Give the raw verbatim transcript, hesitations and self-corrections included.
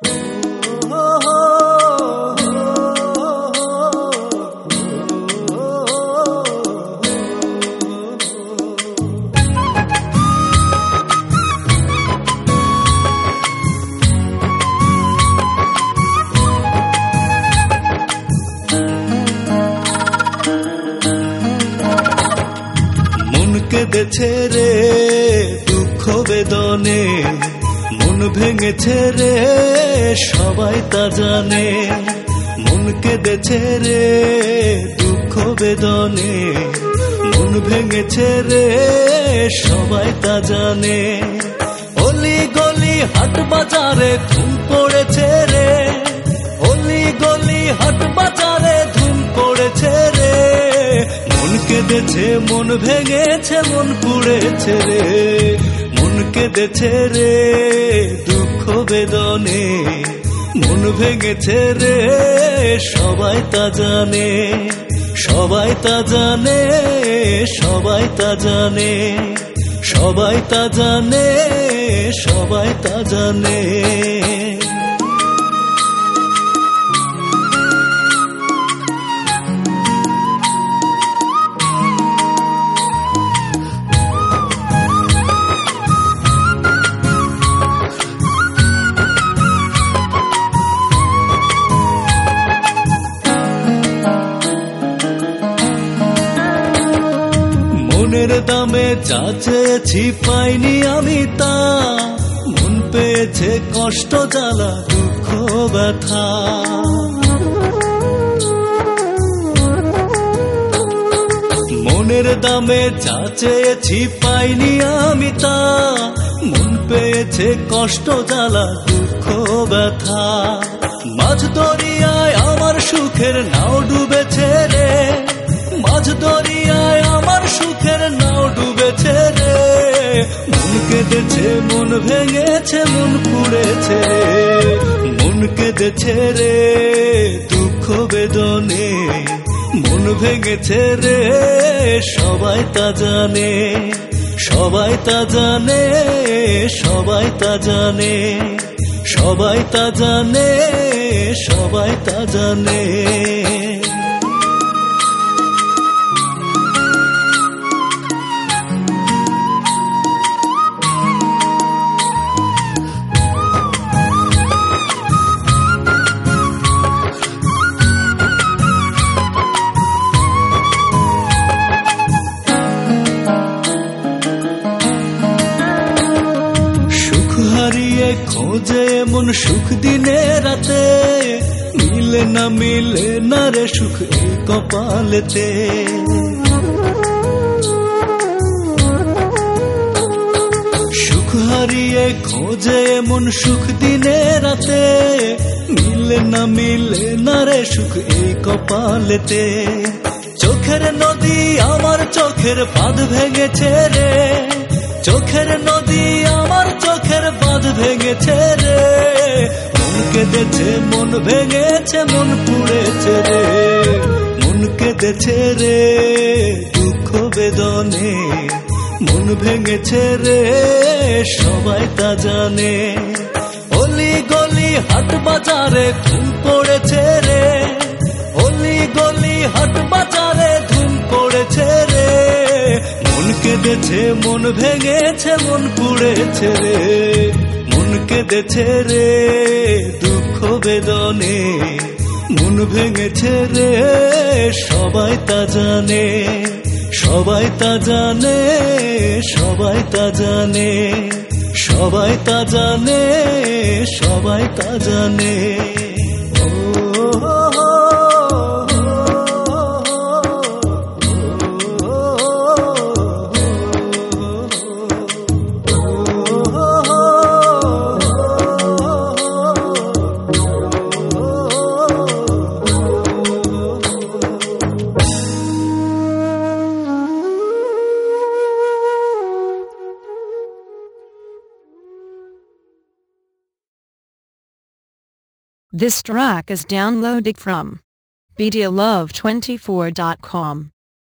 কেঁদেছে রে দুঃখ বেদনে, মন ভেঙেছে রে সবাই তা জানে। মন কেঁদেছে রে দুঃখ বেদনে, মন ভেঙেছে রে সবাই তা জানে। অলি গলি হাট বাজারে ধুম পড়েছে রে, অলি গলি হাট বাজারে ধুম পড়েছে রে। মন কেঁদেছে মন ভেঙেছে মন পুড়েছে রে, মন কেঁদেছে রে দুঃখ বেদনে, মন ভেঙেছে রে সবাই তা জানে। সবাই তা জানে, সবাই তা জানে, সবাই তা জানে, সবাই তা জানে। মনের দামে যা চেয়েছি পাইনি আমি তা, মন পেয়েছে কষ্ট জ্বালা দুঃখ ব্যথা। মনের দামে যা চেয়েছি পাইনি আমি তা, মন পেয়েছে কষ্ট জ্বালা দুঃখ ব্যথা। মাঝ দরিয়ায় আমার সুখের নাও ডুবেছে রে, মাঝ দরিয়ায় আমার সুখের নাও ডুবেছে রে। মন কেঁদেছে মন ভেঙেছে মন পুড়েছে রে, মন কেঁদেছে রে দুঃখ বেদনে, মন ভেঙেছে রে সবাই তা জানে। সবাই তা জানে, সবাই তা জানে, সবাই তা জানে, সবাই তা জানে। হারিয়ে খোঁজে মন সুখ দিনে রাতে, মিলে না মিলে না রে সুখ এই কপালেতে। সুখ হারিয়ে খোঁজে মন সুখ দিনে রাতে, মিলে না মিলে না রে সুখ এই কপালেতে। চোখের নদী আমার চোখের বাঁধ ভেঙেছে রে, চোখের নদী আমার চোখের বাঁধ ভেঙেছে রে। মন কেঁদেছে মন ভেঙেছে মন পুড়েছে রে, মন কেঁদেছে রে দুঃখ বেদনে, মন ভেঙেছে রে সবাই তা জানে। অলি গলি হাট বাজারে ধুম পড়েছে রে, অলি গলি হাট বাজারে ধুম পড়েছে রে। মন কেঁদেছে মন ভেঙেছে মন পুড়েছে রে, মন কেঁদেছে রে দুঃখ বেদনে, মন ভেঙেছে রে সবাই তা জানে। সবাই তা জানে, সবাই তা জানে, সবাই তা জানে, সবাই তা জানে। This track is downloaded from video love twenty-four dot com.